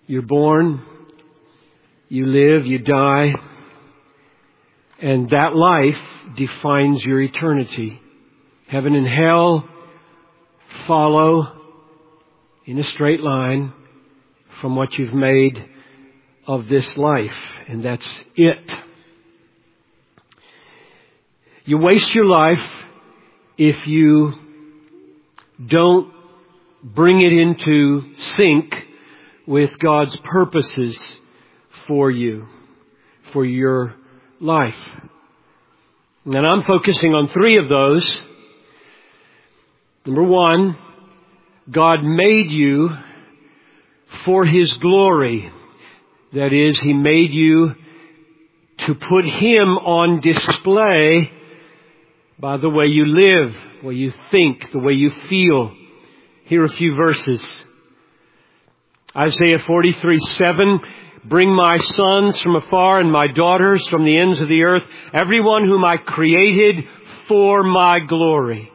You're born, you live, you die, and that life defines your eternity. Heaven and hell follow in a straight line from what you've made of this life, and that's it. You waste your life if you don't bring it into sync with God's purposes for you, for your life. And I'm focusing on 3 of those. Number 1, God made you for His glory. That is, He made you to put Him on display by the way you live, the way you think, the way you feel. Here are a few verses. Isaiah 43:7, bring my sons from afar and my daughters from the ends of the earth, everyone whom I created for my glory.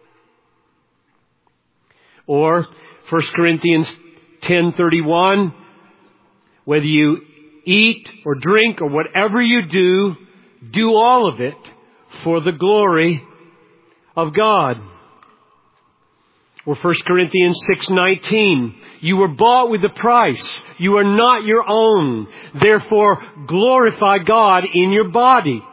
Or 1 Corinthians 10:31, whether you eat or drink or whatever you do, do all of it for the glory of God. Or 1 Corinthians 6:19, you were bought with a price. You are not your own. Therefore, glorify God in your body.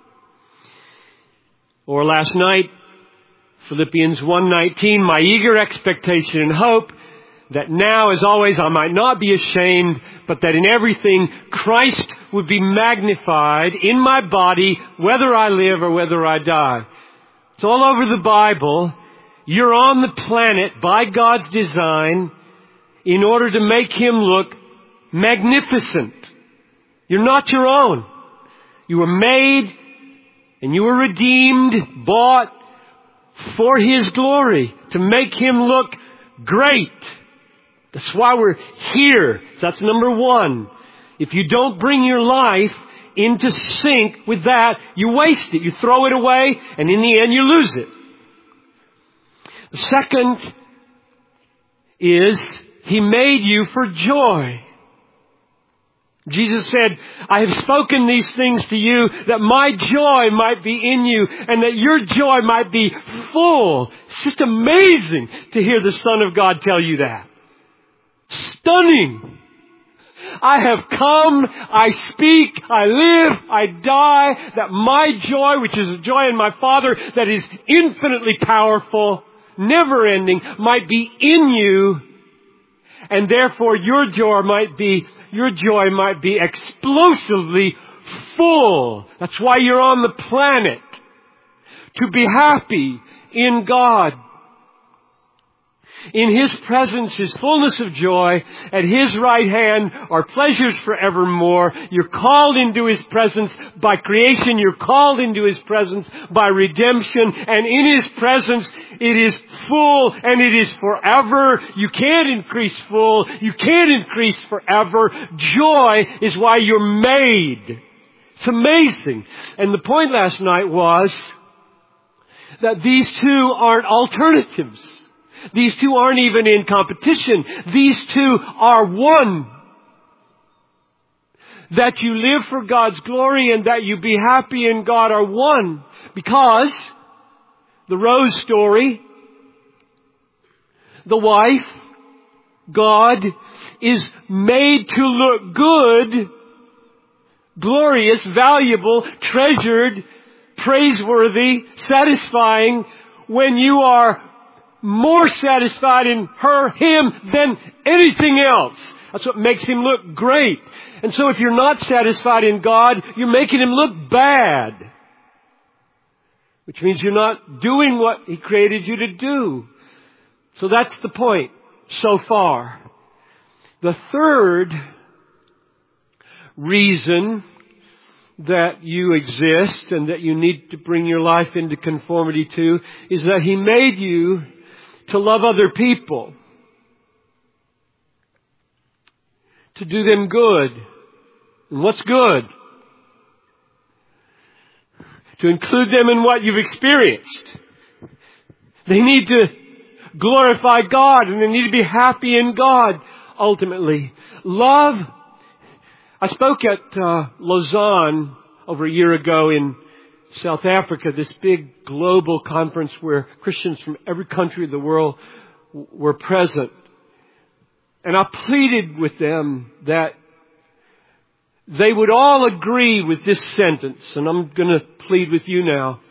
Or last night, Philippians 1:19, my eager expectation and hope that now, as always, I might not be ashamed, but that in everything Christ would be magnified in my body, whether I live or whether I die. It's all over the Bible. You're on the planet by God's design in order to make Him look magnificent. You're not your own. You were made and you were redeemed, bought for His glory, to make Him look great. That's why we're here. That's number 1. If you don't bring your life into sync with that, you waste it. You throw it away, and in the end you lose it. The second is He made you for joy. Jesus said, I have spoken these things to you that my joy might be in you and that your joy might be full. It's just amazing to hear the Son of God tell you that. Stunning. I have come, I speak, I live, I die, that my joy, which is a joy in my Father that is infinitely powerful, never ending, might be in you, and therefore your joy might be explosively full. That's why you're on the planet, to be happy in God. In His presence is fullness of joy. At His right hand are pleasures forevermore. You're called into His presence by creation. You're called into His presence by redemption. And in His presence, it is full and it is forever. You can't increase full. You can't increase forever. Joy is why you're made. It's amazing. And the point last night was that these 2 aren't alternatives. These 2 aren't even in competition. These 2 are one. That you live for God's glory and that you be happy in God are one. Because the Rose story, the wife, God, is made to look good, glorious, valuable, treasured, praiseworthy, satisfying when you are more satisfied in Him than anything else. That's what makes Him look great. And so if you're not satisfied in God, you're making Him look bad. Which means you're not doing what He created you to do. So that's the point so far. The third reason that you exist and that you need to bring your life into conformity to is that He made you to love other people, to do them good. And what's good? To include them in what you've experienced. They need to glorify God and they need to be happy in God. ultimately. Love. I spoke at Lausanne over a year ago in South Africa, this big global conference where Christians from every country of the world were present. And I pleaded with them that they would all agree with this sentence, and I'm going to plead with you now.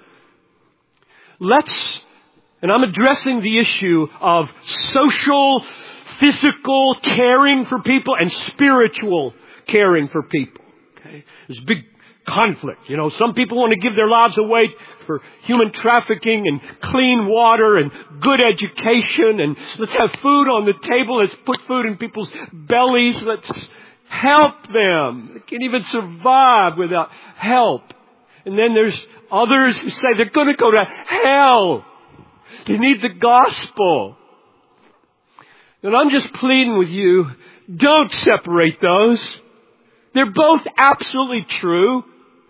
And I'm addressing the issue of social, physical caring for people and spiritual caring for people. Okay? There's a big conflict. Some people want to give their lives away for human trafficking and clean water and good education, and let's have food on the table. Let's put food in people's bellies. Let's help them. They can't even survive without help. And then there's others who say they're going to go to hell. They need the gospel. And I'm just pleading with you, don't separate those. They're both absolutely true.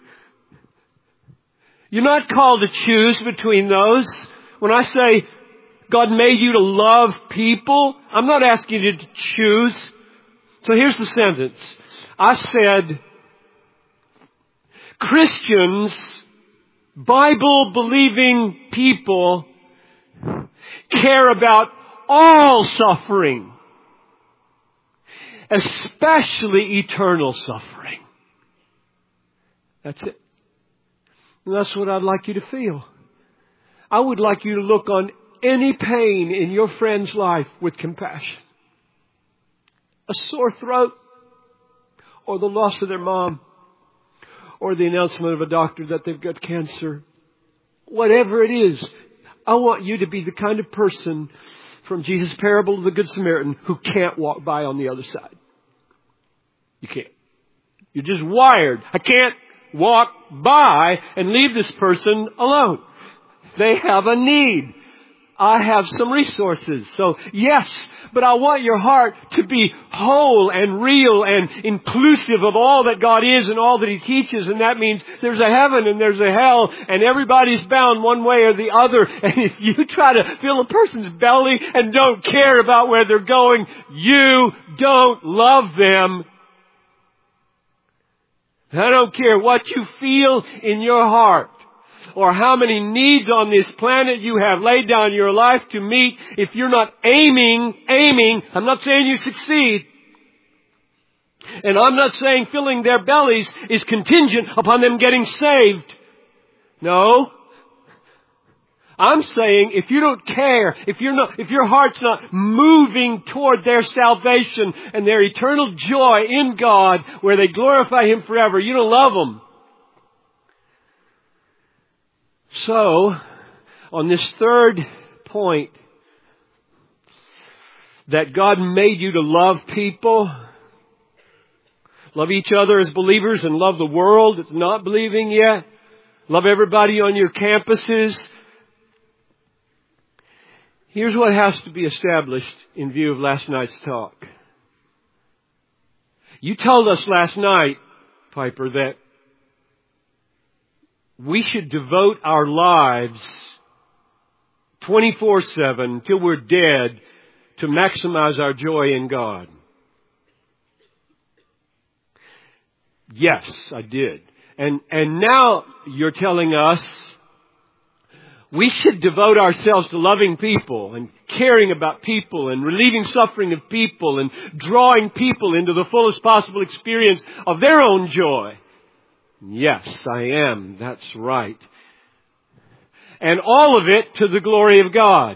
You're not called to choose between those. When I say God made you to love people, I'm not asking you to choose. So here's the sentence. I said, Christians, Bible-believing people, care about all suffering, especially eternal suffering. That's it. And that's what I'd like you to feel. I would like you to look on any pain in your friend's life with compassion. A sore throat, or the loss of their mom, or the announcement of a doctor that they've got cancer. Whatever it is, I want you to be the kind of person from Jesus' parable of the Good Samaritan who can't walk by on the other side. You can't. You're just wired. I can't walk by and leave this person alone. They have a need. I have some resources. So yes, but I want your heart to be whole and real and inclusive of all that God is and all that He teaches. And that means there's a heaven and there's a hell and everybody's bound one way or the other. And if you try to fill a person's belly and don't care about where they're going, you don't love them. I don't care what you feel in your heart or how many needs on this planet you have laid down your life to meet. If you're not aiming, I'm not saying you succeed. And I'm not saying filling their bellies is contingent upon them getting saved. No. I'm saying if you don't care, if your heart's not moving toward their salvation and their eternal joy in God where they glorify Him forever, you don't love them. So, on this third point, that God made you to love people, love each other as believers and love the world that's not believing yet, love everybody on your campuses. Here's what has to be established in view of last night's talk. You told us last night, Piper, that we should devote our lives 24/7 till we're dead to maximize our joy in God. Yes, I did. And now you're telling us we should devote ourselves to loving people and caring about people and relieving suffering of people and drawing people into the fullest possible experience of their own joy. Yes, I am. That's right. And all of it to the glory of God.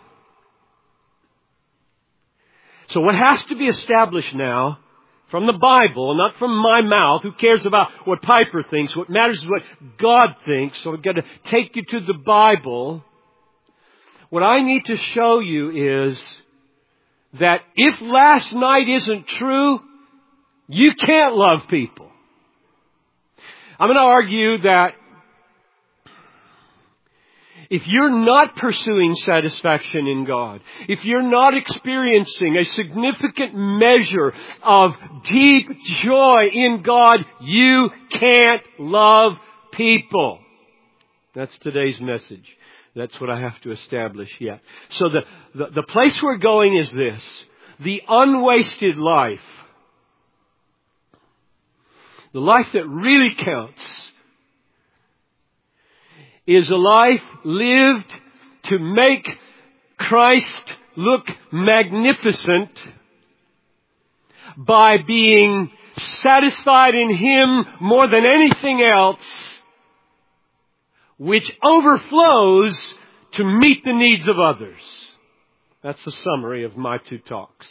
So what has to be established now from the Bible, and not from my mouth, who cares about what Piper thinks? What matters is what God thinks. So I've got to take you to the Bible. What I need to show you is that if last night isn't true, you can't love people. I'm going to argue that if you're not pursuing satisfaction in God, if you're not experiencing a significant measure of deep joy in God, you can't love people. That's today's message. That's what I have to establish yet. So the place we're going is this. the unwasted life, the life that really counts, is a life lived to make Christ look magnificent by being satisfied in Him more than anything else, which overflows to meet the needs of others. That's the summary of my 2 talks.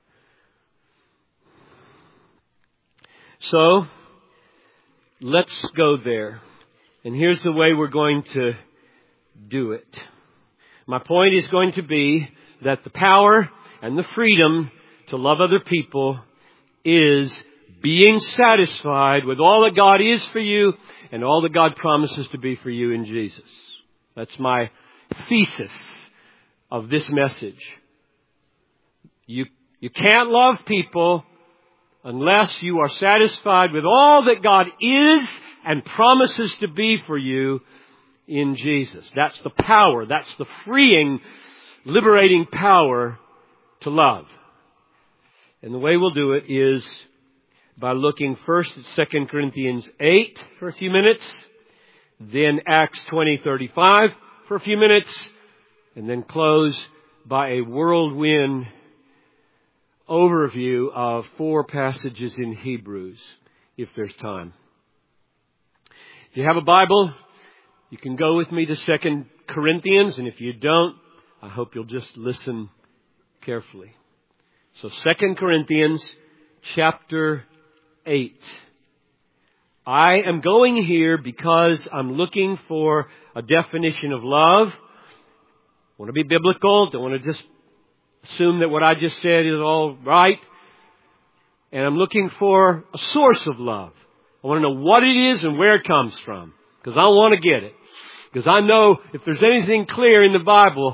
So, let's go there. And here's the way we're going to do it. My point is going to be that the power and the freedom to love other people is being satisfied with all that God is for you and all that God promises to be for you in Jesus. That's my thesis of this message. You can't love people unless you are satisfied with all that God is and promises to be for you in Jesus. That's the power. That's the freeing, liberating power to love. And the way we'll do it is by looking first at 2 Corinthians 8 for a few minutes, then Acts 20:35 for a few minutes, and then close by a whirlwind overview of 4 passages in Hebrews, if there's time. If you have a Bible, you can go with me to 2 Corinthians, and if you don't, I hope you'll just listen carefully. So 2 Corinthians chapter 8. I am going here because I'm looking for a definition of love. I want to be biblical. Don't want to just assume that what I just said is all right. And I'm looking for a source of love. I want to know what it is and where it comes from. Because I want to get it. Because I know if there's anything clear in the Bible,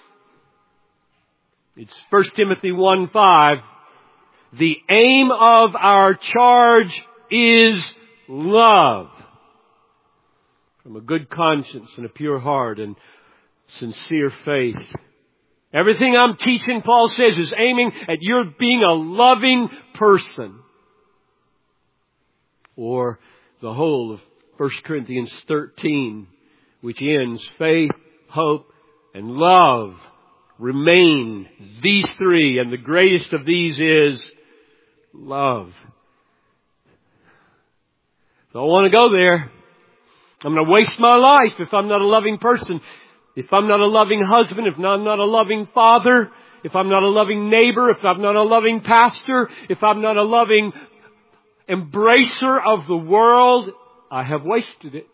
it's 1 Timothy 1:5. The aim of our charge is love. From a good conscience and a pure heart and sincere faith. Everything I'm teaching, Paul says, is aiming at your being a loving person. Or the whole of 1 Corinthians 13, which ends, faith, hope, and love remain these 3, and the greatest of these is love. So I want to go there. I'm going to waste my life if I'm not a loving person. If I'm not a loving husband, if I'm not a loving father, if I'm not a loving neighbor, if I'm not a loving pastor, if I'm not a loving embracer of the world, I have wasted it.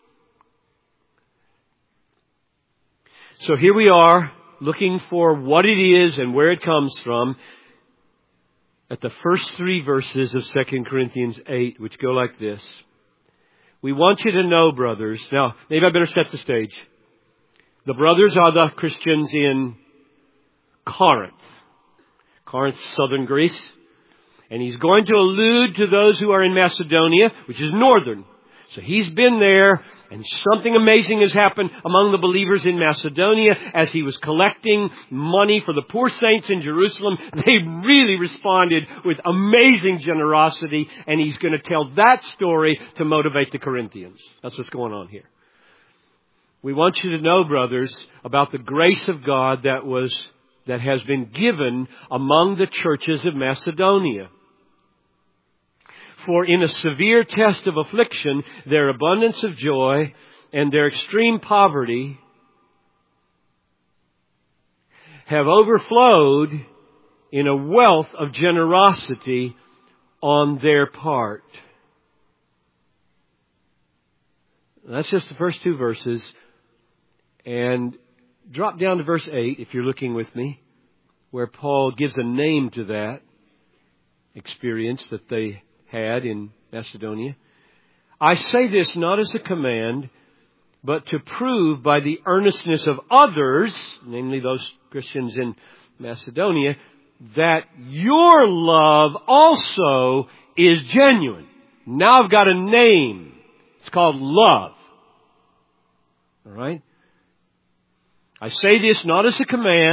So here we are, looking for what it is and where it comes from at the first 3 verses of 2 Corinthians 8, which go like this. We want you to know, brothers. Now, maybe I better set the stage. The brothers are the Christians in Corinth. Corinth, southern Greece. And he's going to allude to those who are in Macedonia, which is northern. So he's been there, and something amazing has happened among the believers in Macedonia as he was collecting money for the poor saints in Jerusalem. They really responded with amazing generosity, and he's going to tell that story to motivate the Corinthians. That's what's going on here. We want you to know, brothers, about the grace of God that has been given among the churches of Macedonia. For in a severe test of affliction, their abundance of joy and their extreme poverty have overflowed in a wealth of generosity on their part. That's just the first 2 verses. And drop down to verse 8, if you're looking with me, where Paul gives a name to that experience that they had in Macedonia. I say this not as a command, but to prove by the earnestness of others, namely those Christians in Macedonia, that your love also is genuine. Now I've got a name. It's called love. All right? I say this not as a command,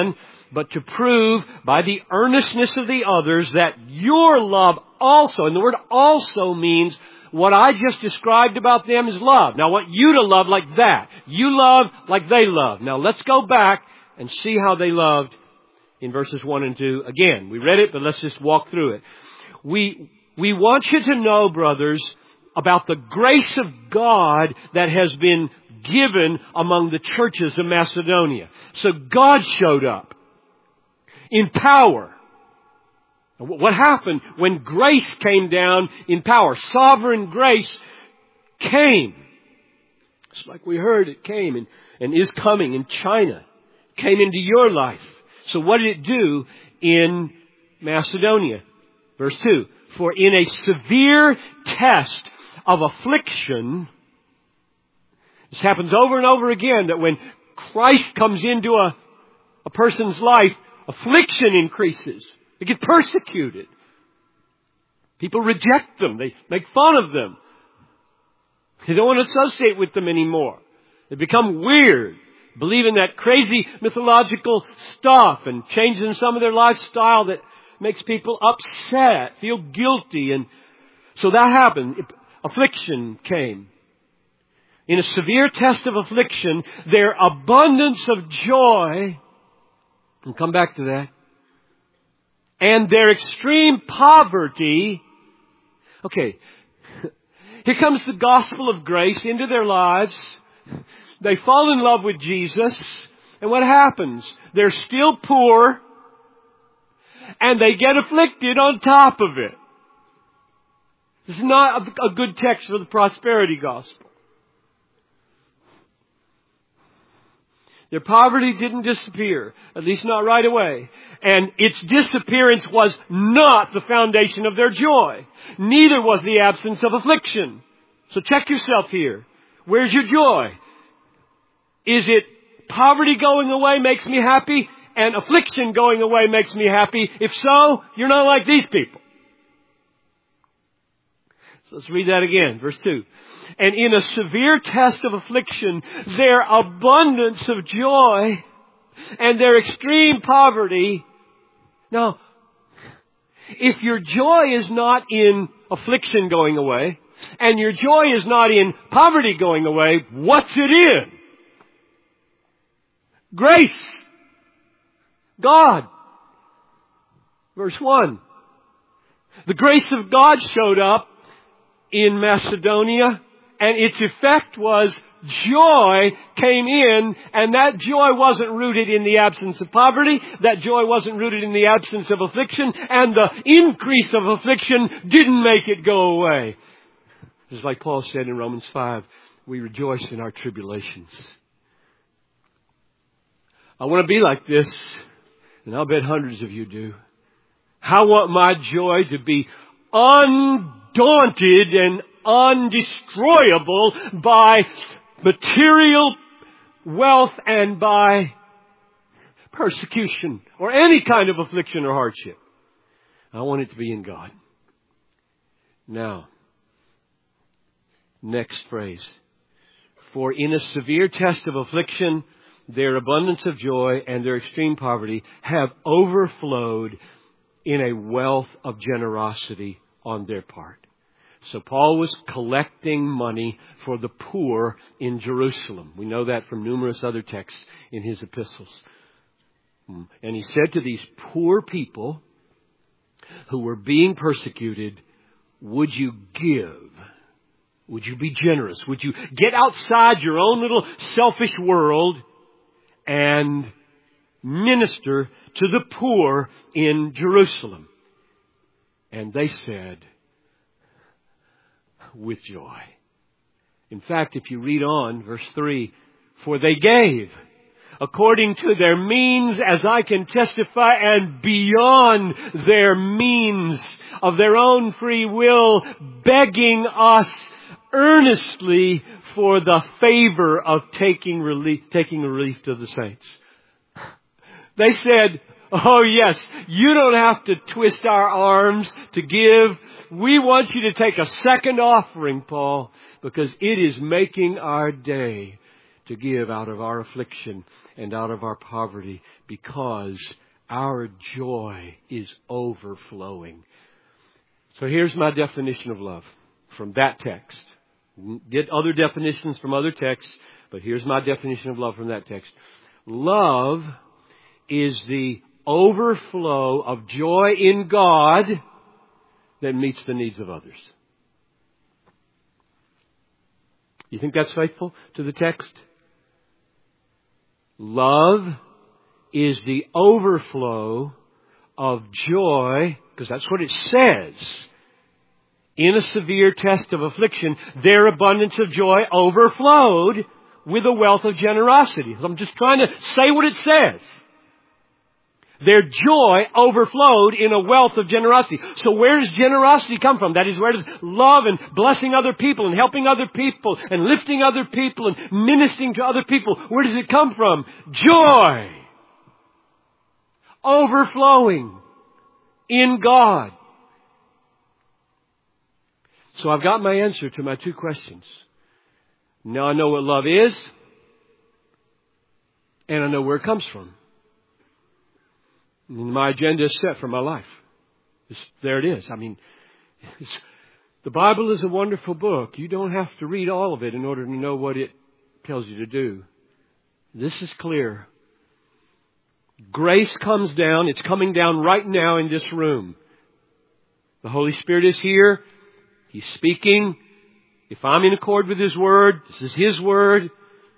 but to prove by the earnestness of the others that your love also, and the word also means what I just described about them is love. Now I want you to love like that. You love like they love. Now let's go back and see how they loved in verses 1 and 2. Again, we read it, but let's just walk through it. We want you to know, brothers, about the grace of God that has been given among the churches of Macedonia. So God showed up in power. What happened when grace came down in power? Sovereign grace came. It's like we heard, it came and is coming in China. Came into your life. So what did it do in Macedonia? Verse 2. For in a severe test of affliction, this happens over and over again, that when Christ comes into a person's life, affliction increases. They get persecuted. People reject them. They make fun of them. They don't want to associate with them anymore. They become weird, believing that crazy mythological stuff and changing some of their lifestyle that makes people upset, feel guilty. And so that happened. Affliction came. In a severe test of affliction, their abundance of joy, we'll come back to that, and their extreme poverty. Okay, here comes the gospel of grace into their lives. They fall in love with Jesus. And what happens? They're still poor. And they get afflicted on top of it. This is not a good text for the prosperity gospel. Their poverty didn't disappear, at least not right away. And its disappearance was not the foundation of their joy. Neither was the absence of affliction. So check yourself here. Where's your joy? Is it poverty going away makes me happy and affliction going away makes me happy? If so, you're not like these people. So let's read that again. Verse 2. And in a severe test of affliction, their abundance of joy and their extreme poverty. Now, if your joy is not in affliction going away, and your joy is not in poverty going away, what's it in? Grace. God. Verse 1. The grace of God showed up in Macedonia, and its effect was joy came in, and that joy wasn't rooted in the absence of poverty. That joy wasn't rooted in the absence of affliction, and the increase of affliction didn't make it go away. Just like Paul said in Romans 5, we rejoice in our tribulations. I want to be like this, and I'll bet hundreds of you do. I want my joy to be undaunted and undestroyable by material wealth and by persecution or any kind of affliction or hardship. I want it to be in God. Now, next phrase. For in a severe test of affliction, their abundance of joy and their extreme poverty have overflowed in a wealth of generosity on their part. So Paul was collecting money for the poor in Jerusalem. We know that from numerous other texts in his epistles. And he said to these poor people who were being persecuted, would you give? Would you be generous? Would you get outside your own little selfish world and minister to the poor in Jerusalem? And they said, with joy. In fact, if you read on, verse 3, for they gave according to their means, as I can testify, and beyond their means of their own free will, begging us earnestly for the favor of taking relief to the saints. They said, oh yes, you don't have to twist our arms to give. We want you to take a second offering, Paul, because it is making our day to give out of our affliction and out of our poverty, because our joy is overflowing. So here's my definition of love from that text. Get other definitions from other texts, but here's my definition of love from that text. Love is the overflow of joy in God that meets the needs of others. You think that's faithful to the text? Love is the overflow of joy, because that's what it says. In a severe test of affliction, their abundance of joy overflowed with a wealth of generosity. I'm just trying to say what it says. Their joy overflowed in a wealth of generosity. So where does generosity come from? That is, where does love and blessing other people and helping other people and lifting other people and ministering to other people, where does it come from? Joy. Overflowing in God. So I've got my answer to my two questions. Now I know what love is, and I know where it comes from. And my agenda is set for my life. There it is. I mean, the Bible is a wonderful book. You don't have to read all of it in order to know what it tells you to do. This is clear. Grace comes down. It's coming down right now in this room. The Holy Spirit is here. He's speaking. If I'm in accord with His Word, this is His Word.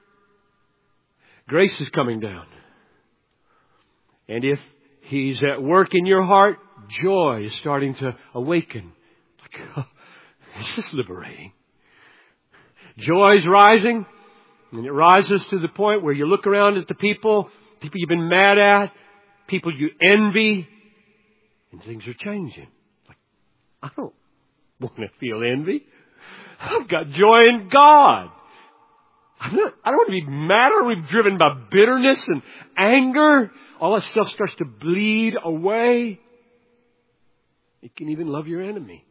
Grace is coming down. And if He's at work in your heart, joy is starting to awaken. Like, oh, this is liberating. Joy is rising, and it rises to the point where you look around at the people you've been mad at, people you envy, and things are changing. Like, I don't want to feel envy. I've got joy in God. I don't want to be mad or be driven by bitterness and anger. All that stuff starts to bleed away. You can even love your enemy.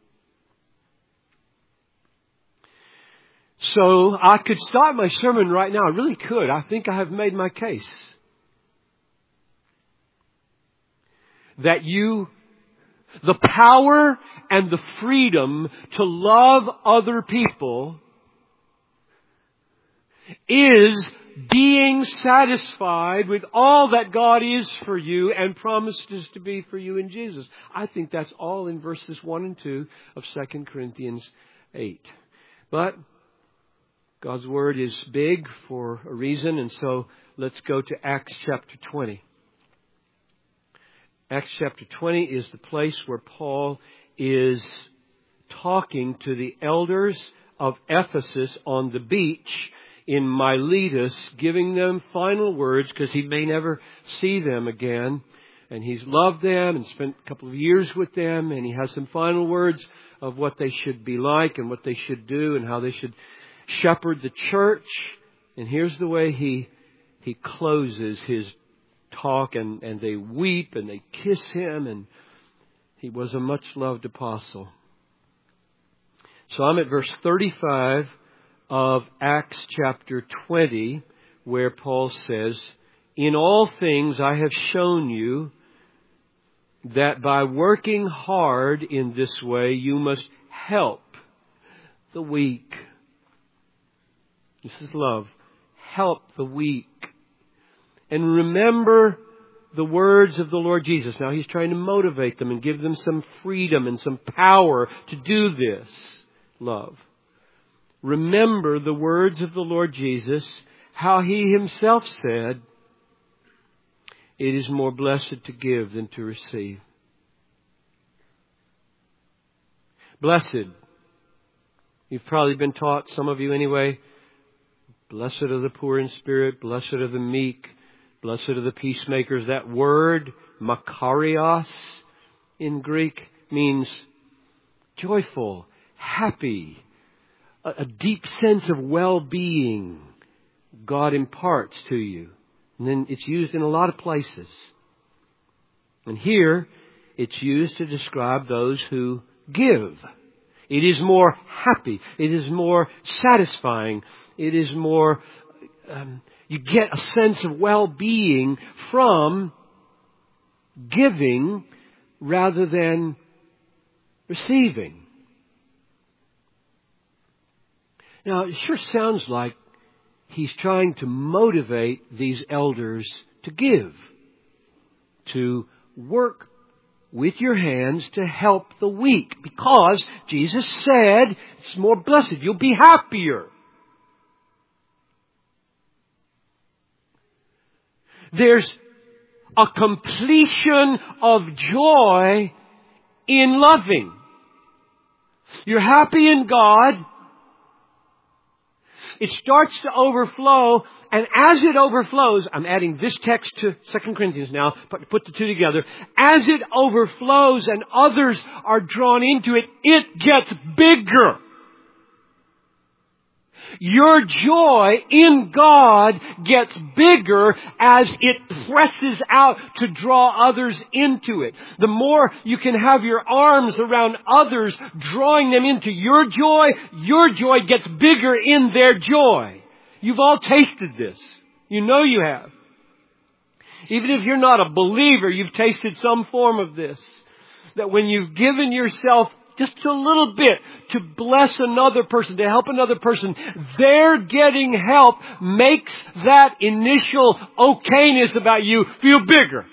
So I could start my sermon right now. I really could. I think I have made my case. That the power and the freedom to love other people is being satisfied with all that God is for you and promises to be for you in Jesus. I think that's all in verses 1 and 2 of 2 Corinthians 8. But God's Word is big for a reason, and so let's go to Acts chapter 20. Acts chapter 20 is the place where Paul is talking to the elders of Ephesus on the beach in Miletus, giving them final words because he may never see them again. And he's loved them and spent a couple of years with them, and he has some final words of what they should be like and what they should do and how they should shepherd the church. And here's the way he closes his talk, and they weep and they kiss him, and he was a much loved apostle. So I'm at verse 35 of Acts chapter 20, where Paul says, "In all things I have shown you that by working hard in this way you must help the weak." This is love. Help the weak. And remember the words of the Lord Jesus. Now He's trying to motivate them and give them some freedom and some power to do this. Love. Remember the words of the Lord Jesus, how He Himself said, "It is more blessed to give than to receive." Blessed. You've probably been taught, some of you anyway, blessed are the poor in spirit, blessed are the meek, blessed are the peacemakers. That word, makarios, in Greek means joyful, happy, a deep sense of well-being God imparts to you. And then it's used in a lot of places. And here, it's used to describe those who give. It is more happy. It is more satisfying. It is more, You get a sense of well-being from giving rather than receiving. Now, it sure sounds like he's trying to motivate these elders to give, to work with your hands to help the weak, because Jesus said it's more blessed. You'll be happier. There's a completion of joy in loving. You're happy in God. It starts to overflow, and as it overflows, I'm adding this text to 2 Corinthians now, put the two together. As it overflows and others are drawn into it, it gets bigger. Your joy in God gets bigger as it presses out to draw others into it. The more you can have your arms around others, drawing them into your joy gets bigger in their joy. You've all tasted this. You know you have. Even if you're not a believer, you've tasted some form of this. That when you've given yourself just a little bit to bless another person, to help another person, their getting help makes that initial okayness about you feel bigger.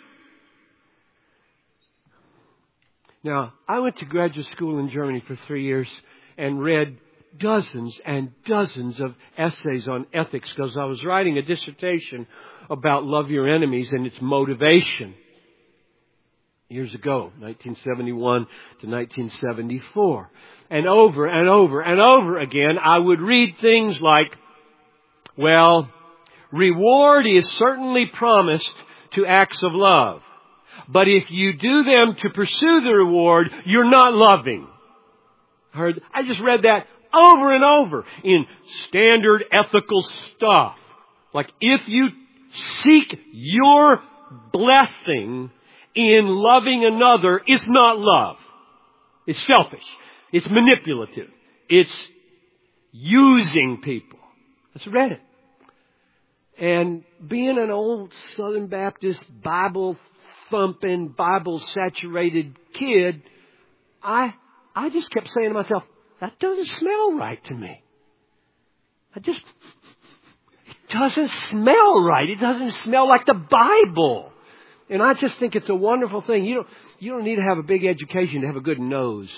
Now, I went to graduate school in Germany for 3 years and read dozens and dozens of essays on ethics because I was writing a dissertation about love your enemies and its motivation. Years ago, 1971 to 1974. And over and over and over again, I would read things like, well, reward is certainly promised to acts of love. But if you do them to pursue the reward, you're not loving. I just read that over and over in standard ethical stuff. Like if you seek your blessing in loving another, it's not love. It's selfish. It's manipulative. It's using people. Let's read it. And being an old Southern Baptist, Bible-thumping, Bible-saturated kid, I just kept saying to myself, that doesn't smell right to me. It doesn't smell right. It doesn't smell like the Bible. And I just think it's a wonderful thing. You don't need to have a big education to have a good nose.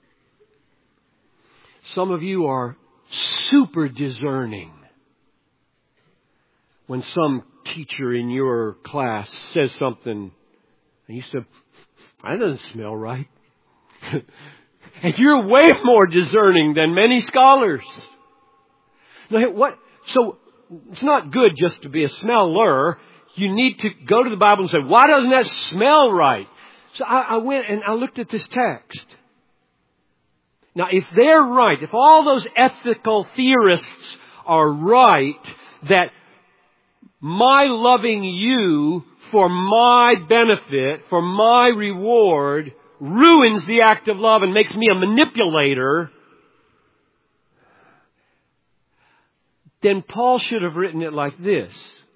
Some of you are super discerning. When some teacher in your class says something, and you say, that doesn't smell right. And you're way more discerning than many scholars. Now, so it's not good just to be a smeller. You need to go to the Bible and say, why doesn't that smell right? So I went and I looked at this text. Now, if they're right, if all those ethical theorists are right, that my loving you for my benefit, for my reward, ruins the act of love and makes me a manipulator, then Paul should have written it like this.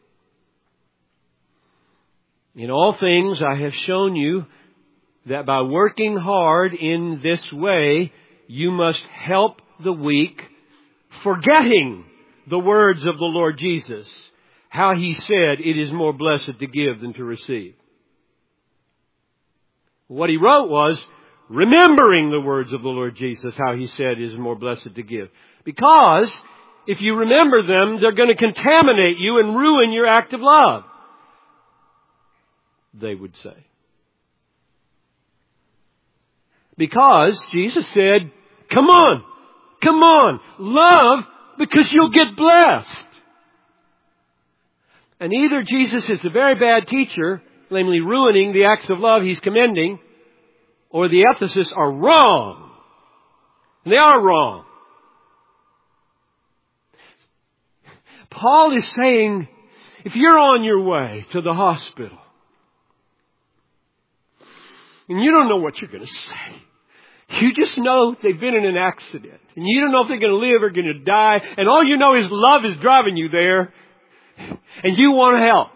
In all things I have shown you that by working hard in this way, you must help the weak, forgetting the words of the Lord Jesus, how He said it is more blessed to give than to receive. What he wrote was, remembering the words of the Lord Jesus, how He said it is more blessed to give. Because if you remember them, they're going to contaminate you and ruin your act of love, they would say. Because Jesus said, come on, love because you'll get blessed. And either Jesus is a very bad teacher, namely ruining the acts of love He's commending, or the ethicists are wrong. And they are wrong. Paul is saying, if you're on your way to the hospital, and you don't know what you're going to say, you just know they've been in an accident, and you don't know if they're going to live or going to die, and all you know is love is driving you there, And you want to help.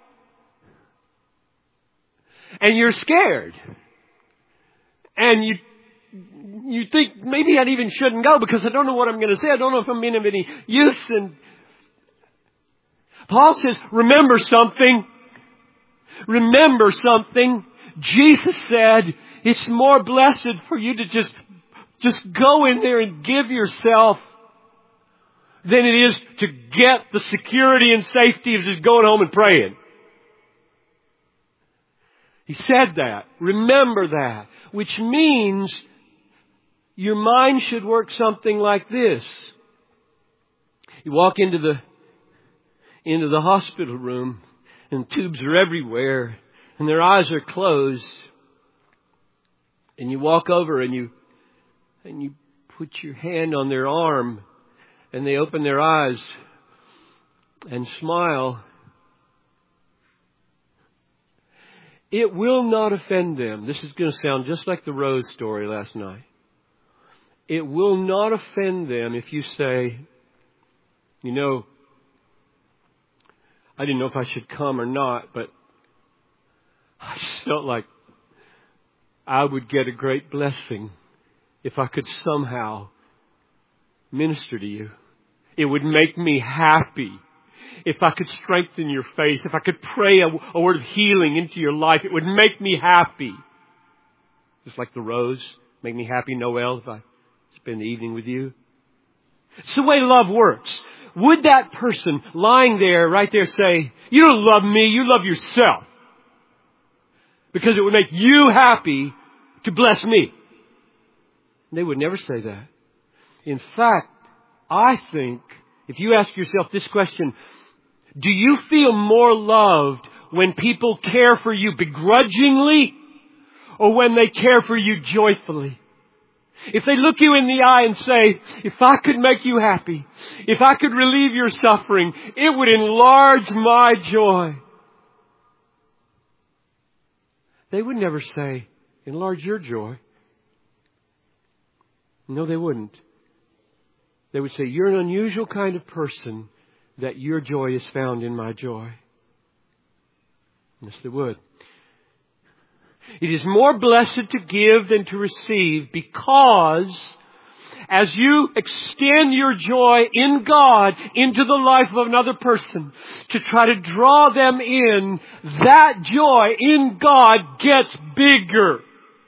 And you're scared. And you think maybe I even shouldn't go because I don't know what I'm going to say. I don't know if I'm being of any use. And Paul says, remember something. Remember something. Jesus said, it's more blessed for you to just go in there and give yourself than it is to get the security and safety of just going home and praying. He said that. Remember that. Which means your mind should work something like this. You walk into the hospital room and tubes are everywhere and their eyes are closed. And you walk over and you put your hand on their arm and they open their eyes and smile. It will not offend them. This is going to sound just like the Rose story last night. It will not offend them if you say, you know, I didn't know if I should come or not, but I just felt like I would get a great blessing if I could somehow minister to you. It would make me happy if I could strengthen your faith. If I could pray a word of healing into your life, it would make me happy. Just like the Rose, make me happy, Noel, if I spend the evening with you. It's the way love works. Would that person lying there, right there, say, you don't love me, you love yourself? Because it would make you happy to bless me. They would never say that. In fact, I think, if you ask yourself this question, do you feel more loved when people care for you begrudgingly or when they care for you joyfully? If they look you in the eye and say, if I could make you happy, if I could relieve your suffering, it would enlarge my joy. They would never say, enlarge your joy. No, they wouldn't. They would say, you're an unusual kind of person that your joy is found in my joy. Yes, they would. It is more blessed to give than to receive because as you extend your joy in God into the life of another person to try to draw them in, that joy in God gets bigger.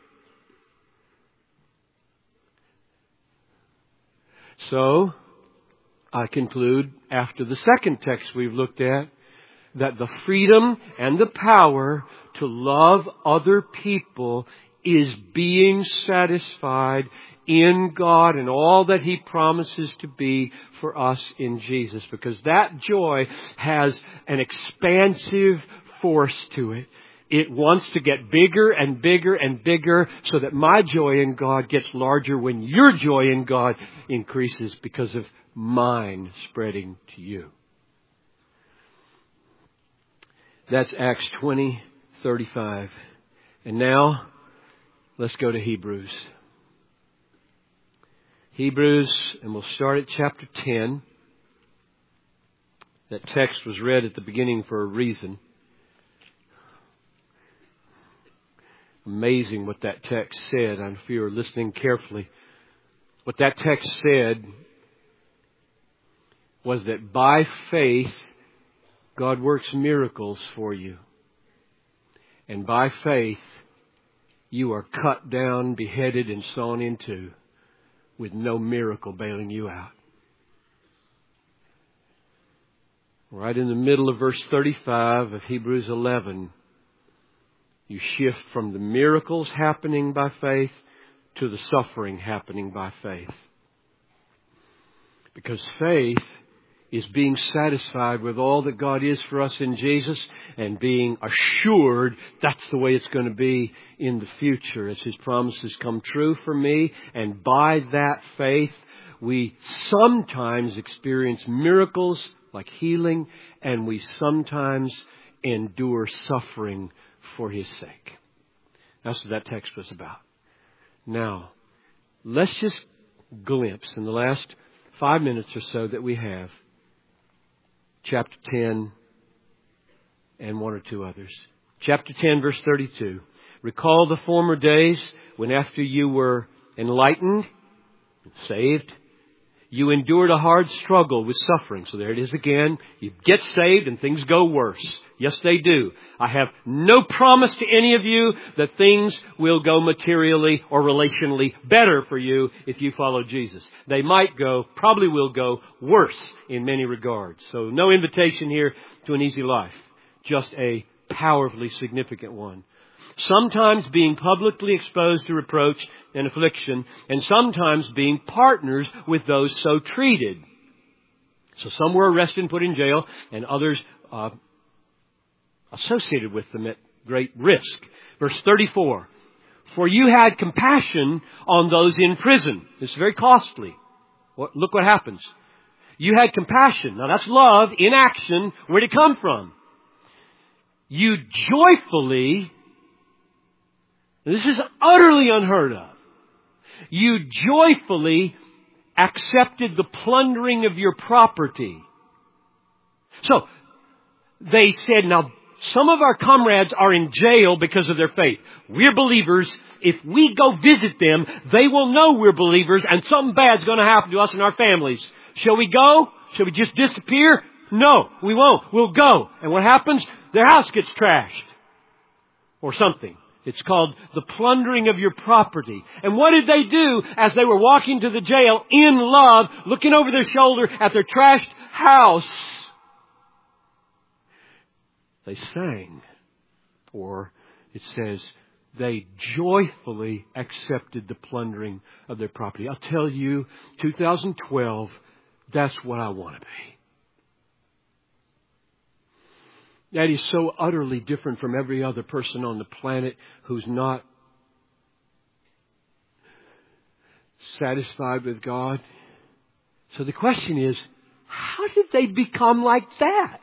So, I conclude after the second text we've looked at that the freedom and the power to love other people is being satisfied in God and all that He promises to be for us in Jesus. Because that joy has an expansive force to it. It wants to get bigger and bigger and bigger so that my joy in God gets larger when your joy in God increases because of mine spreading to you. That's Acts 20:35. And now, let's go to Hebrews. Hebrews, and we'll start at chapter 10. That text was read at the beginning for a reason. Amazing what that text said. And if you were listening carefully, what that text said was that by faith, God works miracles for you. And by faith, you are cut down, beheaded, and sawn in two with no miracle bailing you out. Right in the middle of verse 35 of Hebrews 11, you shift from the miracles happening by faith to the suffering happening by faith. Because faith is being satisfied with all that God is for us in Jesus and being assured that's the way it's going to be in the future as His promises come true for me. And by that faith, we sometimes experience miracles like healing, and we sometimes endure suffering for His sake. That's what that text was about. Now, let's just glimpse in the last 5 minutes or so that we have chapter 10 and one or two others. Chapter 10, verse 32. Recall the former days when after you were enlightened, saved, you endured a hard struggle with suffering. So there it is again. You get saved and things go worse. Yes, they do. I have no promise to any of you that things will go materially or relationally better for you if you follow Jesus. They might go, probably will go worse in many regards. So no invitation here to an easy life. Just a powerfully significant one. Sometimes being publicly exposed to reproach and affliction, and sometimes being partners with those so treated. So some were arrested and put in jail, and others associated with them at great risk. Verse 34. For you had compassion on those in prison. This is very costly. Look what happens. You had compassion. Now that's love in action. Where'd it come from? You joyfully, this is utterly unheard of, you joyfully accepted the plundering of your property. So, they said, now, some of our comrades are in jail because of their faith. We're believers. If we go visit them, they will know we're believers and something bad's going to happen to us and our families. Shall we go? Shall we just disappear? No, we won't. We'll go. And what happens? Their house gets trashed. Or something. It's called the plundering of your property. And what did they do as they were walking to the jail in love, looking over their shoulder at their trashed house? They sang. Or it says, they joyfully accepted the plundering of their property. I'll tell you, 2012, that's what I want to be. That is so utterly different from every other person on the planet who's not satisfied with God. So the question is, how did they become like that?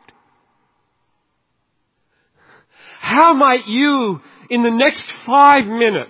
How might you, in the next 5 minutes,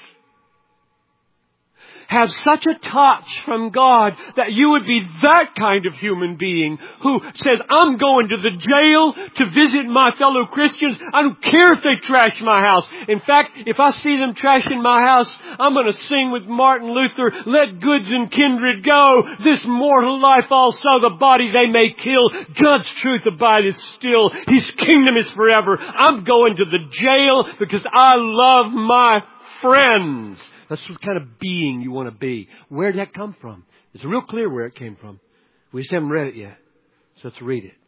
have such a touch from God that you would be that kind of human being who says, I'm going to the jail to visit my fellow Christians. I don't care if they trash my house. In fact, if I see them trashing my house, I'm going to sing with Martin Luther, let goods and kindred go. This mortal life also, the body they may kill. God's truth abideth still. His kingdom is forever. I'm going to the jail because I love my friends. That's the kind of being you want to be. Where did that come from? It's real clear where it came from. We just haven't read it yet. So let's read it.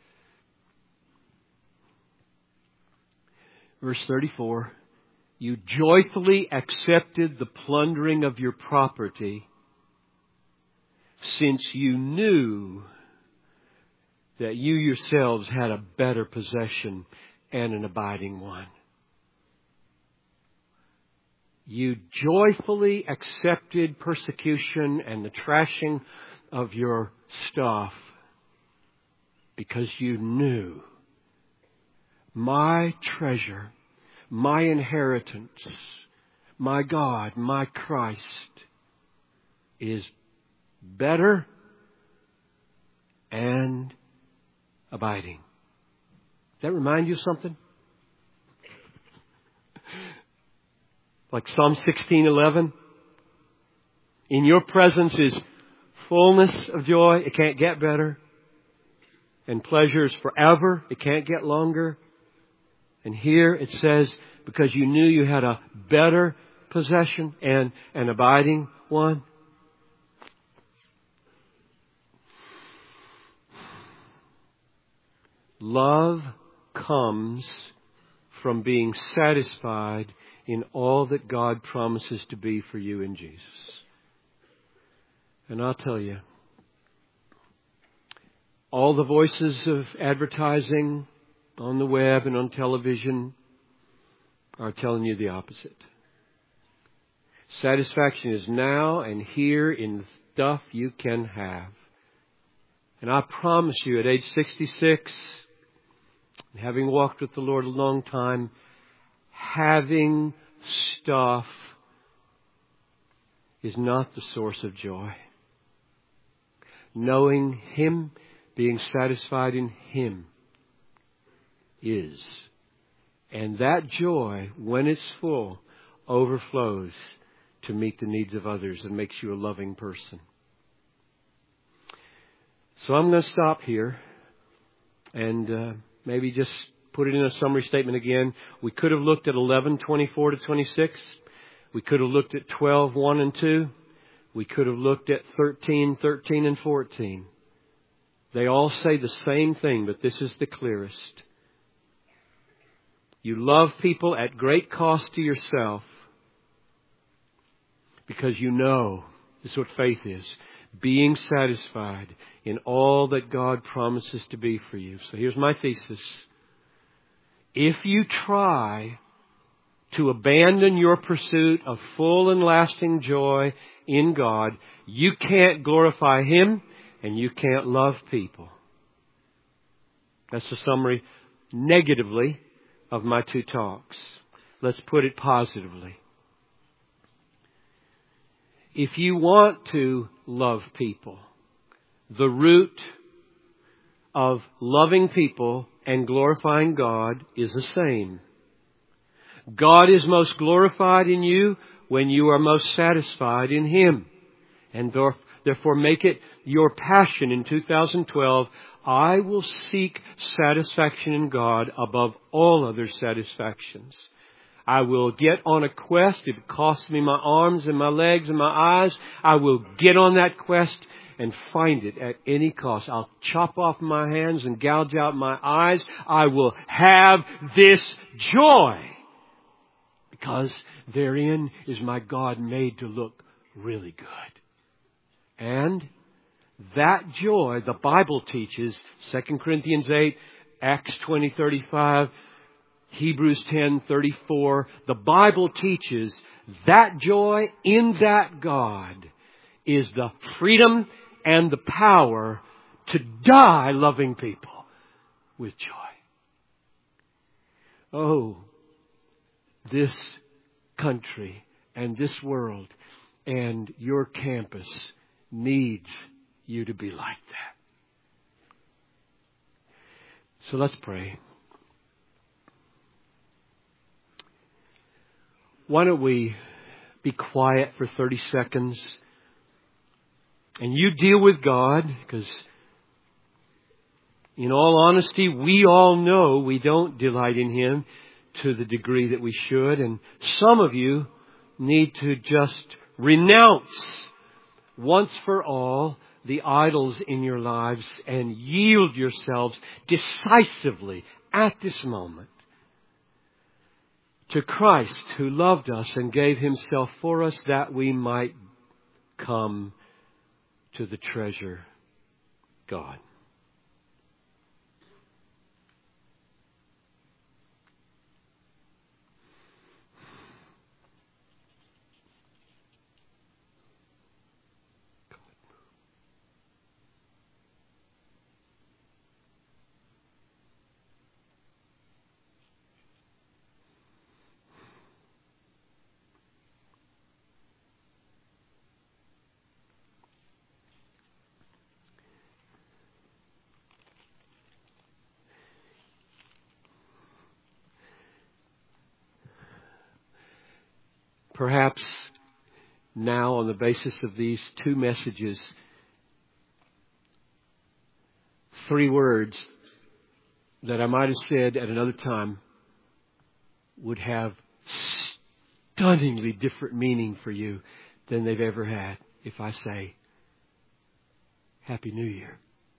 Verse 34. You joyfully accepted the plundering of your property, since you knew that you yourselves had a better possession and an abiding one. You joyfully accepted persecution and the trashing of your stuff because you knew my treasure, my inheritance, my God, my Christ is better and abiding. Does that remind you of something? Like Psalm 16:11, in your presence is fullness of joy. It can't get better. And pleasures forever. It can't get longer. And here it says, because you knew you had a better possession and an abiding one. Love comes from being satisfied in all that God promises to be for you in Jesus. And I'll tell you, all the voices of advertising on the web and on television are telling you the opposite. Satisfaction is now and here in the stuff you can have. And I promise you, at age 66, having walked with the Lord a long time, having stuff is not the source of joy. Knowing Him, being satisfied in Him, is. And that joy, when it's full, overflows to meet the needs of others and makes you a loving person. So I'm going to stop here and maybe just put it in a summary statement again. We could have looked at 11:24 to 26. We could have looked at 12:1 and 2. We could have looked at 13:13 and 14. They all say the same thing, but this is the clearest. You love people at great cost to yourself because you know, this is what faith is, being satisfied in all that God promises to be for you. So here's my thesis. If you try to abandon your pursuit of full and lasting joy in God, you can't glorify Him and you can't love people. That's the summary negatively of my two talks. Let's put it positively. If you want to love people, the root of loving people and glorifying God is the same. God is most glorified in you when you are most satisfied in Him. And therefore make it your passion in 2012. I will seek satisfaction in God above all other satisfactions. I will get on a quest. If it costs me my arms and my legs and my eyes, I will get on that quest and find it at any cost. I'll chop off my hands and gouge out my eyes. I will have this joy because therein is my God made to look really good. And that joy, the Bible teaches, 2 Corinthians 8, Acts 20:35, Hebrews 10:34, the Bible teaches that joy in that God is the freedom and the power to die loving people with joy. Oh, this country and this world and your campus needs you to be like that. So let's pray. Why don't we be quiet for 30 seconds and you deal with God, because in all honesty, we all know we don't delight in Him to the degree that we should. And some of you need to just renounce once for all the idols in your lives and yield yourselves decisively at this moment to Christ, who loved us and gave Himself for us that we might come to the treasure God. Perhaps now, on the basis of these two messages, 3 words that I might have said at another time would have stunningly different meaning for you than they've ever had if I say, Happy New Year.